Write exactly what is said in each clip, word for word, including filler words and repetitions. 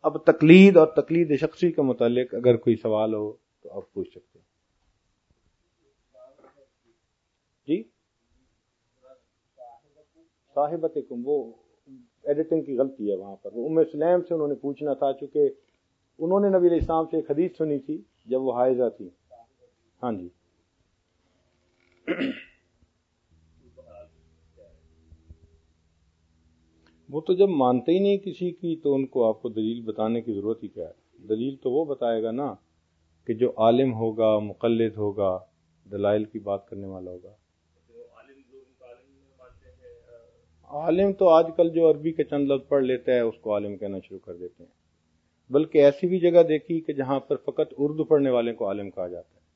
اب تقلید اور تقلید شخصی کے متعلق اگر کوئی سوال ہو تو آپ پوچھ سکتے ہیں. جی صاحبتکم، وہ ایڈیٹنگ کی غلطی ہے وہاں پر. وہ ام سلیم سے انہوں نے پوچھنا تھا، چونکہ انہوں نے نبی علیہ السلام سے ایک حدیث سنی تھی جب وہ حائضہ تھی. ہاں جی. وہ تو جب مانتے ہی نہیں کسی کی تو ان کو آپ کو دلیل بتانے کی ضرورت ہی کیا ہے؟ دلیل تو وہ بتائے گا نا کہ جو عالم ہوگا، مقلد ہوگا، دلائل کی بات کرنے والا ہوگا. عالم تو آج کل جو عربی کے چند لفظ پڑھ لیتا ہے اس کو عالم کہنا شروع کر دیتے ہیں. بلکہ ایسی بھی جگہ دیکھی کہ جہاں پر فقط اردو پڑھنے والے کو عالم کہا جاتا ہے.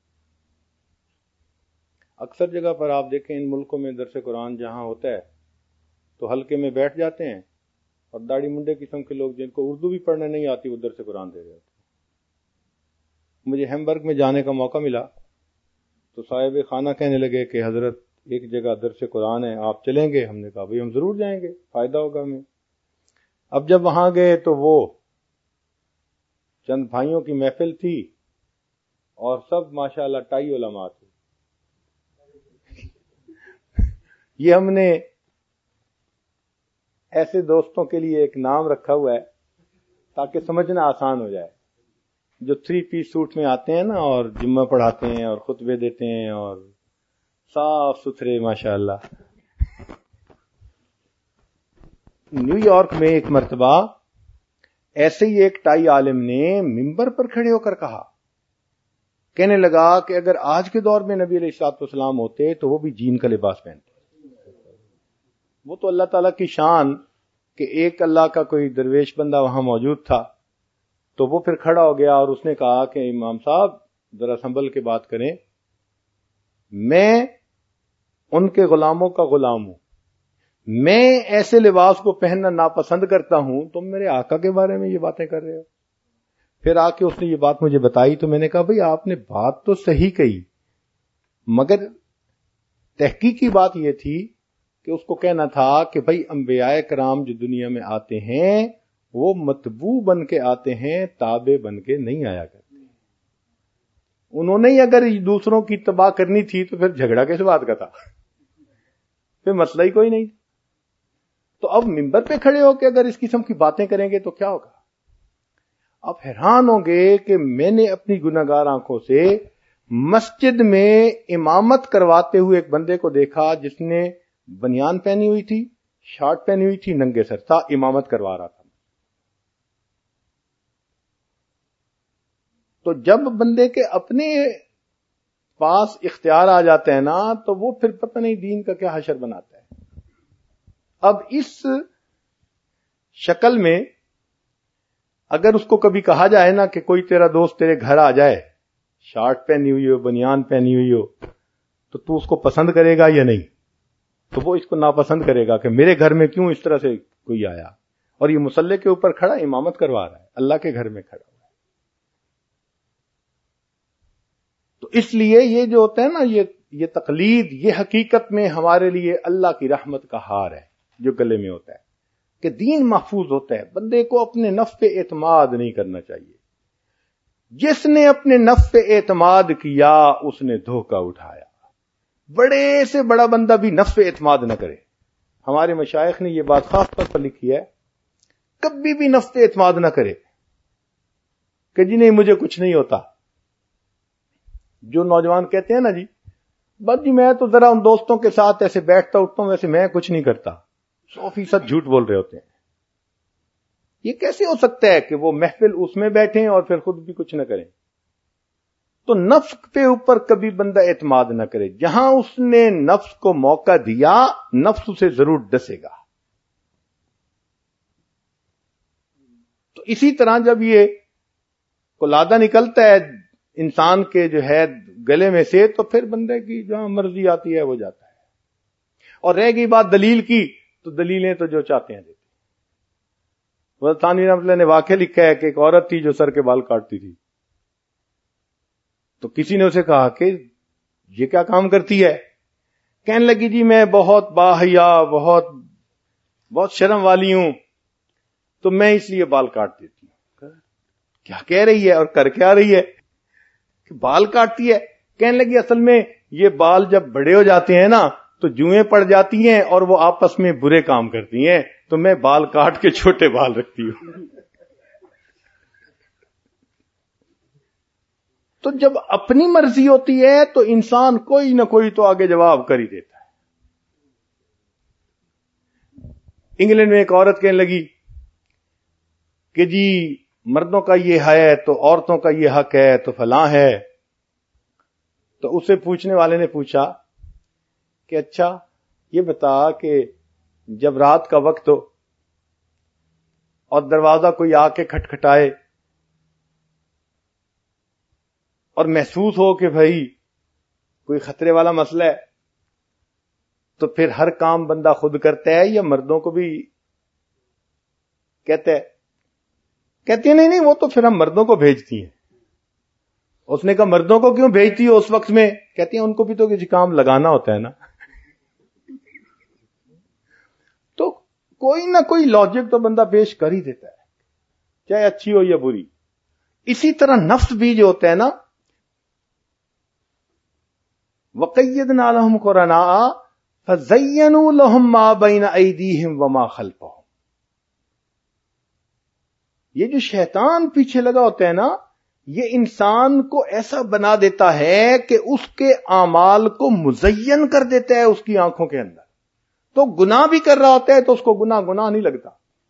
اکثر جگہ پر آپ دیکھیں ان ملکوں میں درس قرآن جہاں ہوتا ہے تو حلقے میں بیٹھ جاتے ہیں اور داڑھی منڈے قسم کے لوگ جن کو اردو بھی پڑھنے نہیں آتی وہ درس قرآن دے رہے ہوتے ہیں. مجھے ہیمبرگ میں جانے کا موقع ملا تو صاحب خانہ کہنے لگے کہ حضرت ایک جگہ درس قرآن ہے، آپ چلیں گے؟ ہم نے کہا بھئی ہم ضرور جائیں گے، فائدہ ہوگا ہمیں. اب جب وہاں گئے تو وہ چند بھائیوں کی محفل تھی اور سب ماشاءاللہ ٹائی علماء تھے. یہ ہم نے ایسے دوستوں کے لیے ایک نام رکھا ہوا ہے تاکہ سمجھنا آسان ہو جائے. جو تھری پیس سوٹ میں آتے ہیں نا اور جمعہ پڑھاتے ہیں اور خطبے دیتے ہیں اور صاف ستھرے ماشاءاللہ. نیو یارک میں ایک مرتبہ ایسے ہی ایک ٹائی عالم نے ممبر پر کھڑے ہو کر کہا، کہنے لگا کہ اگر آج کے دور میں نبی علیہ الصلوۃ والسلام ہوتے تو وہ بھی جین کا لباس پہنتے. وہ تو اللہ تعالیٰ کی شان کہ ایک اللہ کا کوئی درویش بندہ وہاں موجود تھا تو وہ پھر کھڑا ہو گیا اور اس نے کہا کہ امام صاحب ذرا سنبھل کے بات کریں، میں ان کے غلاموں کا غلام ہوں، میں ایسے لباس کو پہننا ناپسند کرتا ہوں، تم میرے آقا کے بارے میں یہ باتیں کر رہے ہو. پھر آ کے اس نے یہ بات مجھے بتائی تو میں نے کہا بھئی آپ نے بات تو صحیح کہی، مگر تحقیقی بات یہ تھی کہ اس کو کہنا تھا کہ بھئی انبیاء کرام جو دنیا میں آتے ہیں وہ متبوع بن کے آتے ہیں، تابع بن کے نہیں آیا کرتے. انہوں نے اگر دوسروں کی تباہ کرنی تھی تو پھر جھگڑا کس بات کا تھا؟ پھر مسئلہ ہی کوئی نہیں. تو اب ممبر پہ کھڑے ہو کے اگر اس قسم کی باتیں کریں گے تو کیا ہوگا؟ آپ حیران ہوں گے کہ میں نے اپنی گناہگار آنکھوں سے مسجد میں امامت کرواتے ہوئے ایک بندے کو دیکھا جس نے بنیان پہنی ہوئی تھی، شارٹ پہنی ہوئی تھی، ننگے سر تھا، امامت کروا رہا تھا. تو جب بندے کے اپنے پاس اختیار آ جاتے ہیں نا تو وہ پھر پتہ نہیں دین کا کیا حشر بناتا ہے. اب اس شکل میں اگر اس کو کبھی کہا جائے نا کہ کوئی تیرا دوست تیرے گھر آ جائے، شارٹ پہنی ہوئی ہو، بنیان پہنی ہوئی ہو، تو تو اس کو پسند کرے گا یا نہیں؟ تو وہ اس کو ناپسند کرے گا کہ میرے گھر میں کیوں اس طرح سے کوئی آیا اور یہ مصلی کے اوپر کھڑا امامت کروا رہا ہے، اللہ کے گھر میں کھڑا ہوا ہے. تو اس لیے یہ جو ہوتا ہے نا یہ یہ تقلید، یہ حقیقت میں ہمارے لیے اللہ کی رحمت کا ہار ہے جو گلے میں ہوتا ہے کہ دین محفوظ ہوتا ہے. بندے کو اپنے نفس پہ اعتماد نہیں کرنا چاہیے. جس نے اپنے نفس پہ اعتماد کیا اس نے دھوکہ اٹھایا. بڑے سے بڑا بندہ بھی نفس پہ اعتماد نہ کرے. ہمارے مشائخ نے یہ بات خاص طور پر لکھی ہے، کبھی بھی نفس پہ اعتماد نہ کرے کہ جی نہیں مجھے کچھ نہیں ہوتا. جو نوجوان کہتے ہیں نا جی بس جی میں تو ذرا ان دوستوں کے ساتھ ایسے بیٹھتا اٹھتا ہوں ویسے میں کچھ نہیں کرتا، سو فیصد جھوٹ بول رہے ہوتے ہیں. یہ کیسے ہو سکتا ہے کہ وہ محفل اس میں بیٹھیں اور پھر خود بھی کچھ نہ کریں؟ تو نفس پہ اوپر کبھی بندہ اعتماد نہ کرے. جہاں اس نے نفس کو موقع دیا نفس اسے ضرور ڈسے گا. تو اسی طرح جب یہ قلادہ نکلتا ہے انسان کے جو ہے گلے میں سے تو پھر بندے کی جہاں مرضی آتی ہے وہ جاتا ہے. اور رہ گئی بات دلیل کی تو دلیلیں تو جو چاہتے ہیں دیتے. حضرت ثانوی رحمۃ اللہ نے واقعہ لکھا ہے کہ ایک عورت تھی جو سر کے بال کاٹتی تھی. تو کسی نے اسے کہا کہ یہ کیا کام کرتی ہے؟ کہنے لگی جی میں بہت باحیا بہت بہت شرم والی ہوں تو میں اس لیے بال کاٹ دیتی ہوں. کیا کہہ رہی ہے اور کر کیا رہی ہے کہ بال کاٹتی ہے. کہنے لگی اصل میں یہ بال جب بڑے ہو جاتے ہیں نا تو جوئیں پڑ جاتی ہیں اور وہ آپس میں برے کام کرتی ہیں, تو میں بال کاٹ کے چھوٹے بال رکھتی ہوں. تو جب اپنی مرضی ہوتی ہے تو انسان کوئی نہ کوئی تو آگے جواب کر ہی دیتا ہے. انگلینڈ میں ایک عورت کہنے لگی کہ جی مردوں کا یہ ہے تو عورتوں کا یہ حق ہے تو فلاں ہے. تو اسے پوچھنے والے نے پوچھا کہ اچھا یہ بتا کہ جب رات کا وقت ہو اور دروازہ کوئی آ کے کھٹکھٹائے اور محسوس ہو کہ بھائی کوئی خطرے والا مسئلہ ہے, تو پھر ہر کام بندہ خود کرتا ہے یا مردوں کو بھی کہتا ہے؟ کہتے ہیں نہیں نہیں وہ تو پھر ہم مردوں کو بھیجتی ہیں. اس نے کہا مردوں کو کیوں بھیجتی ہو اس وقت میں؟ کہتی ہیں ان کو بھی تو کسی کام لگانا ہوتا ہے نا. تو کوئی نہ کوئی لاجک تو بندہ پیش کر ہی دیتا ہے, چاہے اچھی ہو یا بری. اسی طرح نفس بھی جو ہوتا ہے نا, وَقَيَّدْنَا لَهُمْ قُرَنَاءَ فَزَيَّنُوا لَهُم مَّا بَيْنَ أَيْدِيهِمْ وَمَا خَلْفَهُم. یہ جو شیطان پیچھے لگا ہوتا ہے نا, یہ انسان کو ایسا بنا دیتا ہے کہ اس کے اعمال کو مزین کر دیتا ہے اس کی آنکھوں کے اندر. تو گناہ بھی کر رہا ہوتا ہے تو اس کو گناہ گناہ نہیں لگتا.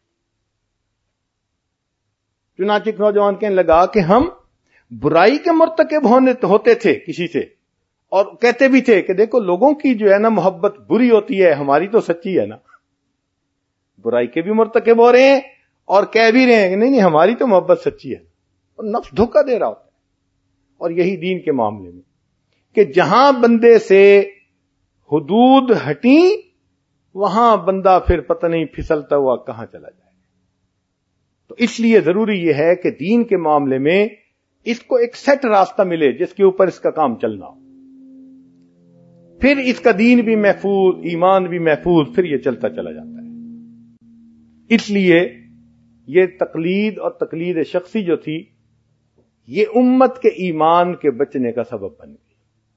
چنانچہ ایک نوجوان کہنے لگا کہ ہم برائی کے مرتکب ہونے ہوتے تھے کسی سے, اور کہتے بھی تھے کہ دیکھو لوگوں کی جو ہے نا محبت بری ہوتی ہے, ہماری تو سچی ہے نا. برائی کے بھی مرتکب ہو رہے ہیں اور کہہ بھی رہے ہیں کہ نہیں نہیں ہماری تو محبت سچی ہے. اور نفس دھوکہ دے رہا ہوتا ہے. اور یہی دین کے معاملے میں کہ جہاں بندے سے حدود ہٹیں وہاں بندہ پھر پتہ نہیں پھسلتا ہوا کہاں چلا جائے. تو اس لیے ضروری یہ ہے کہ دین کے معاملے میں اس کو ایک سیٹ راستہ ملے جس کے اوپر اس کا کام چلنا ہو, پھر اس کا دین بھی محفوظ, ایمان بھی محفوظ, پھر یہ چلتا چلا جاتا ہے. اس لیے یہ تقلید اور تقلید شخصی جو تھی یہ امت کے ایمان کے بچنے کا سبب بن گئی.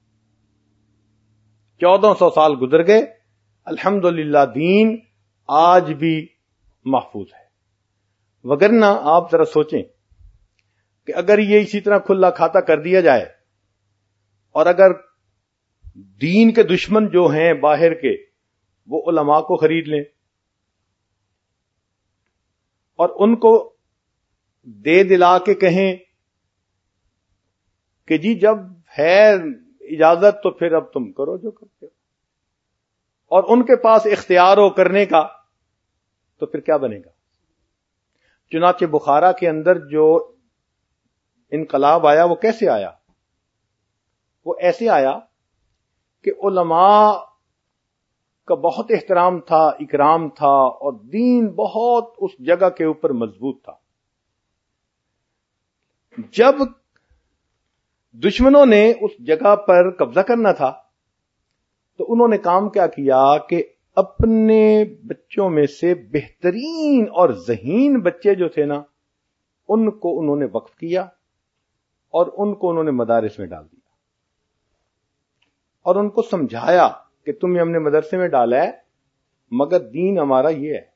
چودہ سو سال گزر گئے, الحمدللہ دین آج بھی محفوظ ہے. وگرنہ آپ ذرا سوچیں کہ اگر یہ اسی طرح کھلا کھاتا کر دیا جائے اور اگر دین کے دشمن جو ہیں باہر کے وہ علماء کو خرید لیں اور ان کو دے دلا کے کہیں کہ جی جب ہے اجازت تو پھر اب تم کرو جو کرتے ہو, اور ان کے پاس اختیار ہو کرنے کا, تو پھر کیا بنے گا؟ چنانچہ بخارا کے اندر جو انقلاب آیا وہ کیسے آیا؟ وہ ایسے آیا کہ علماء کا بہت احترام تھا, اکرام تھا, اور دین بہت اس جگہ کے اوپر مضبوط تھا. جب دشمنوں نے اس جگہ پر قبضہ کرنا تھا تو انہوں نے کام کیا کیا کہ اپنے بچوں میں سے بہترین اور ذہین بچے جو تھے نا ان کو انہوں نے وقف کیا اور ان کو انہوں نے مدارس میں ڈال دیا اور ان کو سمجھایا کہ تمہیں ہم نے مدرسے میں ڈالا ہے مگر دین ہمارا یہ ہے.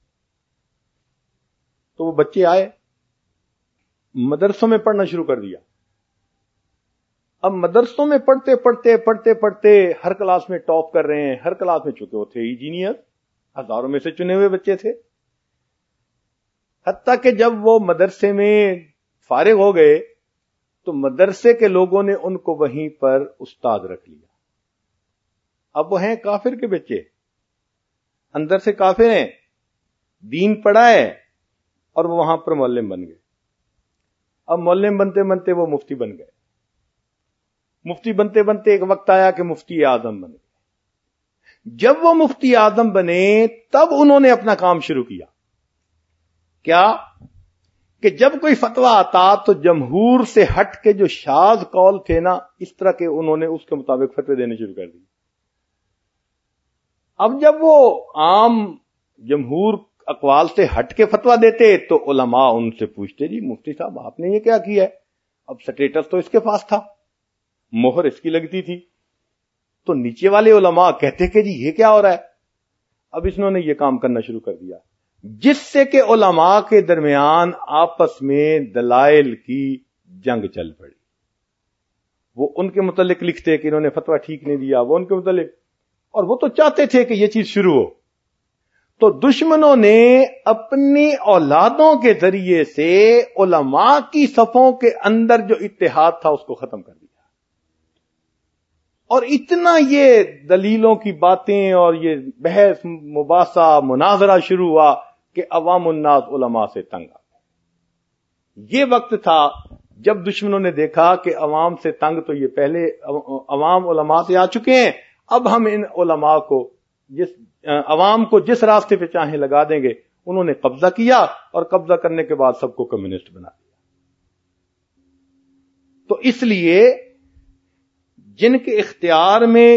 تو وہ بچے آئے, مدرسوں میں پڑھنا شروع کر دیا. اب مدرسوں میں پڑھتے پڑھتے پڑھتے پڑھتے ہر کلاس میں ٹاپ کر رہے ہیں, ہر کلاس میں چونکہ وہ تھے انجینئر, ہزاروں میں سے چنے ہوئے بچے تھے. حتیٰ کہ جب وہ مدرسے میں فارغ ہو گئے تو مدرسے کے لوگوں نے ان کو وہیں پر استاد رکھ لیا. اب وہ ہیں کافر کے بچے, اندر سے کافر ہیں, دین پڑھا ہے, اور وہ وہاں پر معلم بن گئے. اب معلم بنتے بنتے وہ مفتی بن گئے. مفتی بنتے بنتے ایک وقت آیا کہ مفتی اعظم بنے. جب وہ مفتی اعظم بنے تب انہوں نے اپنا کام شروع کیا. کیا کہ جب کوئی فتویٰ آتا تو جمہور سے ہٹ کے جو شاذ قول تھے نا اس طرح کے انہوں نے اس کے مطابق فتوے دینے شروع کر دیے. اب جب وہ عام جمہور اقوال سے ہٹ کے فتویٰ دیتے تو علماء ان سے پوچھتے جی مفتی صاحب آپ نے یہ کیا کیا ہے؟ اب سٹیٹس تو اس کے پاس تھا، مہر اس کی لگتی تھی، تو نیچے والے علماء کہتے کہ جی یہ کیا ہو رہا ہے؟ اب اس نے یہ کام کرنا شروع کر دیا جس سے کہ علماء کے درمیان آپس میں دلائل کی جنگ چل پڑی. وہ ان کے متعلق لکھتے کہ انہوں نے فتویٰ ٹھیک نہیں دیا، وہ ان کے متعلق، اور وہ تو چاہتے تھے کہ یہ چیز شروع ہو. تو دشمنوں نے اپنی اولادوں کے ذریعے سے علماء کی صفوں کے اندر جو اتحاد تھا اس کو ختم کر دیا. اور اتنا یہ دلیلوں کی باتیں اور یہ بحث مباحثہ مناظرہ شروع ہوا کہ عوام الناس علماء سے تنگ آ گئے. یہ وقت تھا جب دشمنوں نے دیکھا کہ عوام سے تنگ تو یہ پہلے عوام علماء سے آ چکے ہیں، اب ہم ان علماء کو جس عوام کو جس راستے پہ چاہیں لگا دیں گے. انہوں نے قبضہ کیا اور قبضہ کرنے کے بعد سب کو کمیونسٹ بنا دیا. تو اس لیے جن کے اختیار میں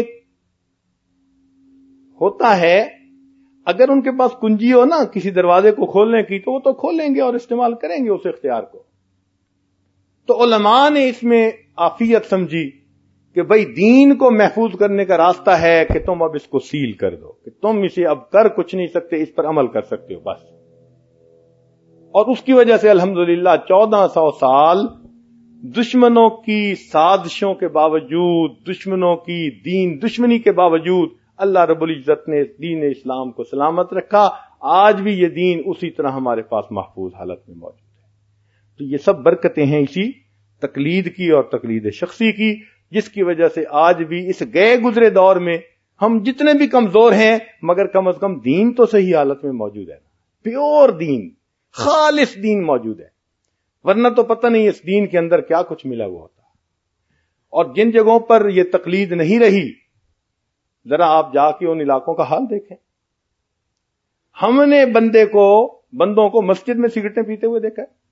ہوتا ہے، اگر ان کے پاس کنجی ہو نا کسی دروازے کو کھولنے کی تو وہ تو کھولیں گے اور استعمال کریں گے اس اختیار کو. تو علماء نے اس میں عافیت سمجھی کہ بھئی دین کو محفوظ کرنے کا راستہ ہے کہ تم اب اس کو سیل کر دو، کہ تم اسے اب کر کچھ نہیں سکتے، اس پر عمل کر سکتے ہو بس. اور اس کی وجہ سے الحمدللہ چودہ سو سال دشمنوں کی سازشوں کے باوجود، دشمنوں کی دین دشمنی کے باوجود اللہ رب العزت نے دین اسلام کو سلامت رکھا. آج بھی یہ دین اسی طرح ہمارے پاس محفوظ حالت میں موجود ہے. تو یہ سب برکتیں ہیں اسی تقلید کی اور تقلید شخصی کی، جس کی وجہ سے آج بھی اس گئے گزرے دور میں ہم جتنے بھی کمزور ہیں مگر کم از کم دین تو صحیح حالت میں موجود ہے، پیور دین، خالص دین موجود ہے. ورنہ تو پتہ نہیں اس دین کے اندر کیا کچھ ملا ہوا ہوتا. اور جن جگہوں پر یہ تقلید نہیں رہی، ذرا آپ جا کے ان علاقوں کا حال دیکھیں. ہم نے بندے کو بندوں کو مسجد میں سگریٹیں پیتے ہوئے دیکھا ہے.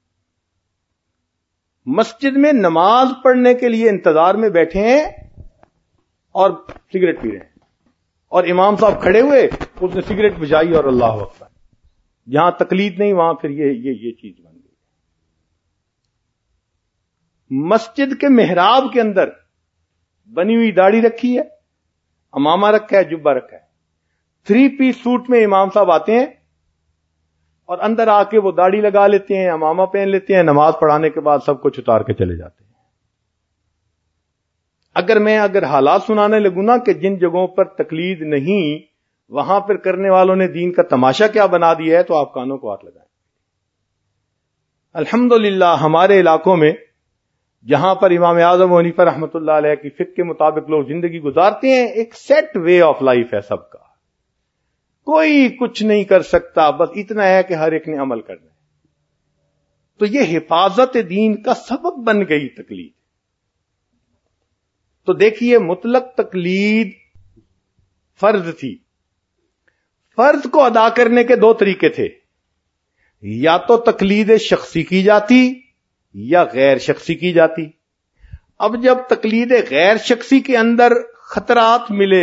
مسجد میں نماز پڑھنے کے لیے انتظار میں بیٹھے ہیں اور سگریٹ پی رہے ہیں، اور امام صاحب کھڑے ہوئے اس نے سگریٹ بجھائی اور اللہ اکبر. جہاں تقلید نہیں وہاں پھر یہ یہ یہ چیز بن گئی. مسجد کے محراب کے اندر بنی ہوئی داڑھی رکھی ہے، امامہ رکھا ہے، جبہ رکھا ہے. تھری پیس سوٹ میں امام صاحب آتے ہیں اور اندر آ کے وہ داڑھی لگا لیتے ہیں، امامہ پہن لیتے ہیں، نماز پڑھانے کے بعد سب کچھ اتار کے چلے جاتے ہیں. اگر میں اگر حالات سنانے لگوں نا کہ جن جگہوں پر تقلید نہیں وہاں پر کرنے والوں نے دین کا تماشا کیا بنا دیا ہے تو آپ کانوں کو ہاتھ لگائیں. الحمدللہ ہمارے علاقوں میں جہاں پر امام اعظم ابو حنیفہ رحمۃ اللہ علیہ کی فقہ کے مطابق لوگ زندگی گزارتے ہیں، ایک سیٹ وے آف لائف ہے سب کا، کوئی کچھ نہیں کر سکتا، بس اتنا ہے کہ ہر ایک نے عمل کرنا ہے. تو یہ حفاظت دین کا سبب بن گئی تقلید. تو دیکھیے مطلق تقلید فرض تھی. فرض کو ادا کرنے کے دو طریقے تھے، یا تو تقلید شخصی کی جاتی یا غیر شخصی کی جاتی. اب جب تقلید غیر شخصی کے اندر خطرات ملے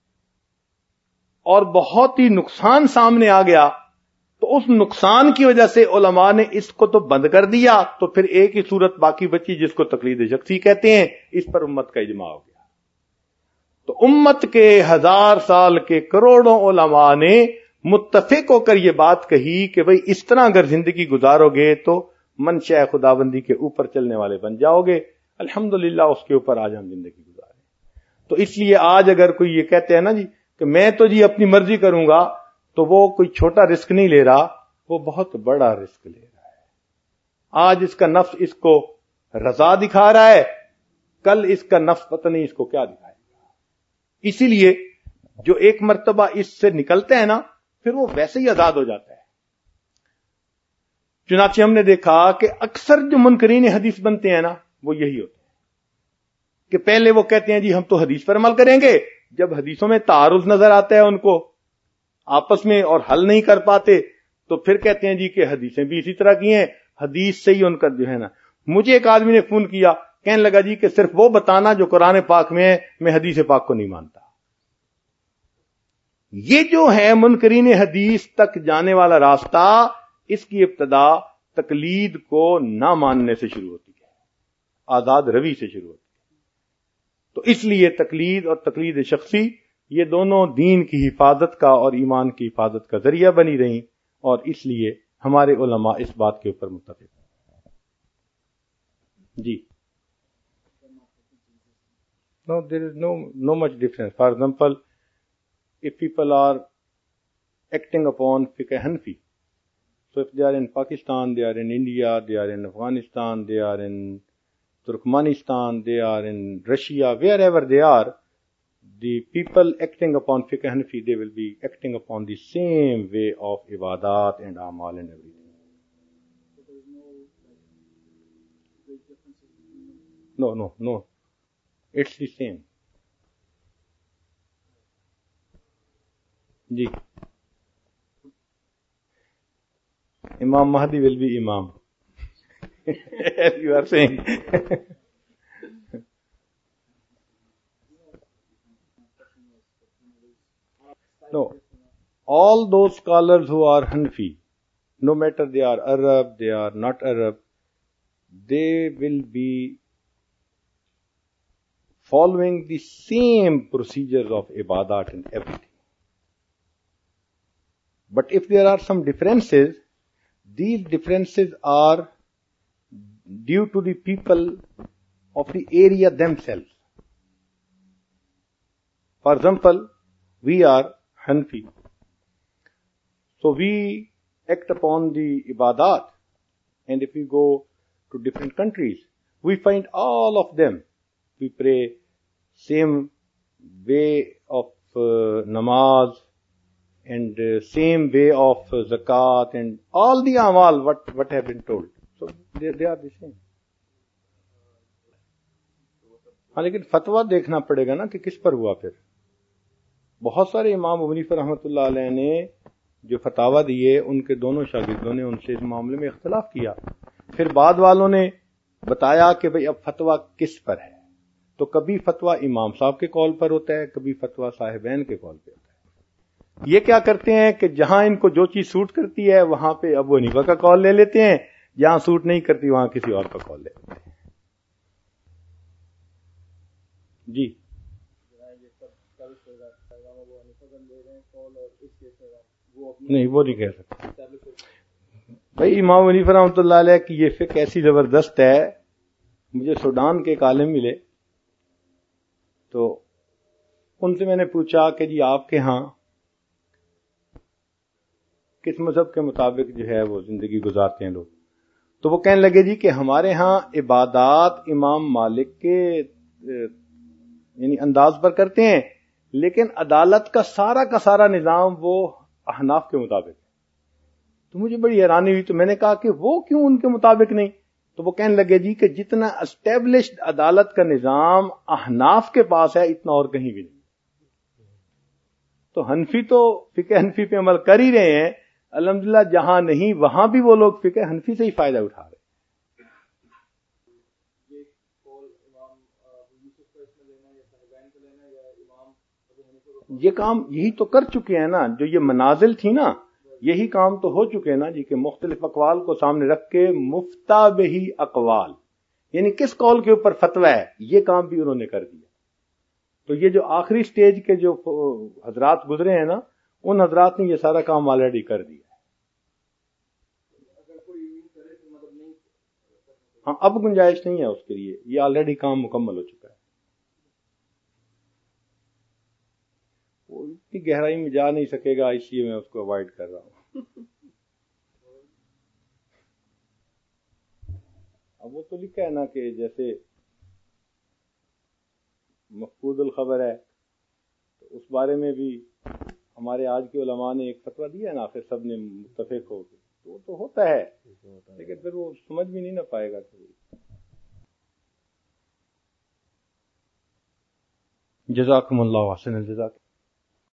اور بہت ہی نقصان سامنے آ گیا تو اس نقصان کی وجہ سے علماء نے اس کو تو بند کر دیا، تو پھر ایک ہی صورت باقی بچی جس کو تقلید شخصی کہتے ہیں. اس پر امت کا اجماع ہو گیا. تو امت کے ہزار سال کے کروڑوں علماء نے متفق ہو کر یہ بات کہی کہ بھئی اس طرح اگر زندگی گزارو گے تو منشاء خداوندی کے اوپر چلنے والے بن جاؤ گے. الحمدللہ اس کے اوپر آج ہم زندگی گزارے. تو اس لیے آج اگر کوئی یہ کہتے ہیں نا جی کہ میں تو جی اپنی مرضی کروں گا، تو وہ کوئی چھوٹا رسک نہیں لے رہا، وہ بہت بڑا رسک لے رہا ہے. آج اس کا نفس اس کو رضا دکھا رہا ہے، کل اس کا نفس پتہ نہیں اس کو کیا دکھائے گا. اسی لیے جو ایک مرتبہ اس سے نکلتے ہیں نا پھر وہ ویسے ہی آزاد ہو جاتا ہے. چنانچہ ہم نے دیکھا کہ اکثر جو منکرین حدیث بنتے ہیں نا وہ یہی ہوتے ہیں کہ پہلے وہ کہتے ہیں جی ہم تو حدیث پر عمل کریں گے، جب حدیثوں میں تعارض نظر آتا ہے ان کو آپس میں اور حل نہیں کر پاتے تو پھر کہتے ہیں جی کہ حدیثیں بھی اسی طرح کی ہیں، حدیث سے ہی ان کا جو ہے نا. مجھے ایک آدمی نے فون کیا، کہنے لگا جی کہ صرف وہ بتانا جو قرآن پاک میں ہے، میں حدیث پاک کو نہیں مانتا. یہ جو ہے منکرین حدیث تک جانے والا راستہ، اس کی ابتدا تقلید کو نہ ماننے سے شروع ہوتی ہے، آزاد روی سے شروع ہوتی ہے۔ تو اس لیے تقلید اور تقلید شخصی یہ دونوں دین کی حفاظت کا اور ایمان کی حفاظت کا ذریعہ بنی رہیں، اور اس لیے ہمارے علماء اس بات کے اوپر متفق ہیں۔ جی No, there is no no much difference. For example, if people are acting upon fiqh Hanafi, so if they are in Pakistan, they are in India, they are in Afghanistan, they are in Turkmenistan, they are in Russia, wherever they are, the people acting upon fiqh Hanafi, they will be acting upon the same way of ibadat and amal and everything. So there is no like great differences between them? No, no, no. It's the same. G Imam Mahdi will be Imam. As you are saying. No. All those scholars who are Hanafi, no matter they are Arab, they are not Arab, they will be following the same procedures of ibadat and everything. But if there are some differences, these differences are due to the people of the area themselves. For example, we are Hanafi. So we act upon the ibadat, and if we go to different countries, we find all of them. We pray same way of uh, namaz and uh, same way of uh, zakat and all the amal what what have been told. So they, they are the same. ہاں لیکن فتویٰ دیکھنا پڑے گا نا کہ کس پر ہوا. پھر بہت سارے امام ابو حنیفہ رحمۃ اللہ علیہ نے جو فتاویٰ دیے، ان کے دونوں شاگردوں نے ان سے اس معاملے میں اختلاف کیا. پھر بعد والوں نے بتایا کہ بھئی اب فتویٰ کس پر ہے. تو کبھی فتویٰ امام صاحب کے قول پر ہوتا ہے، کبھی فتویٰ صاحبین کے قول پہ ہوتا ہے. یہ کیا کرتے ہیں کہ جہاں ان کو جو چیز سوٹ کرتی ہے وہاں پہ ابو حنیفہ کا قول لے لیتے ہیں، جہاں سوٹ نہیں کرتی وہاں کسی اور کا قول لے لیتے ہیں. جی نہیں، وہ نہیں کہہ سکتے. بھائی امام حنیفہ رحمۃ اللہ علیہ کی یہ فقہ ایسی زبردست ہے. مجھے سوڈان کے ایک عالم ملے تو ان سے میں نے پوچھا کہ جی آپ کے ہاں کس مذہب کے مطابق جو ہے وہ زندگی گزارتے ہیں لوگ؟ تو وہ کہنے لگے جی کہ ہمارے ہاں عبادات امام مالک کے یعنی انداز پر کرتے ہیں، لیکن عدالت کا سارا کا سارا نظام وہ احناف کے مطابق ہے. تو مجھے بڑی حیرانی ہوئی. تو میں نے کہا کہ وہ کیوں ان کے مطابق نہیں؟ تو وہ کہنے لگے جی کہ جتنا اسٹیبلشڈ عدالت کا نظام احناف کے پاس ہے اتنا اور کہیں بھی نہیں. تو حنفی تو فقہ حنفی پہ عمل کر ہی رہے ہیں الحمدللہ، جہاں نہیں وہاں بھی وہ لوگ فقہ حنفی سے ہی فائدہ اٹھا رہے ہیں. یہ کام یہی تو کر چکے ہیں نا، جو یہ منازل تھی نا، یہی کام تو ہو چکے ہیں نا جی، کہ مختلف اقوال کو سامنے رکھ کے مفتہ بہی اقوال، یعنی کس قول کے اوپر فتویٰ ہے، یہ کام بھی انہوں نے کر دیا. تو یہ جو آخری سٹیج کے جو حضرات گزرے ہیں نا، ان حضرات نے یہ سارا کام آلریڈی کر دیا. ہاں اب گنجائش نہیں ہے اس کے لیے، یہ آلریڈی کام مکمل ہو چکا ہے. وہ اتنی گہرائی میں جا نہیں سکے گا، اس لیے میں اس کو اوائڈ کر رہا ہوں. اب وہ تو لکھا ہے نا کہ جیسے مفقود الخبر ہے، تو اس بارے میں بھی ہمارے آج کے علماء نے ایک فتویٰ دیا ہے نا، پھر سب نے متفق ہو کے، تو وہ تو ہوتا ہے لیکن پھر وہ سمجھ بھی نہیں نہ پائے گا. جزاکم اللہ احسن الجزاء.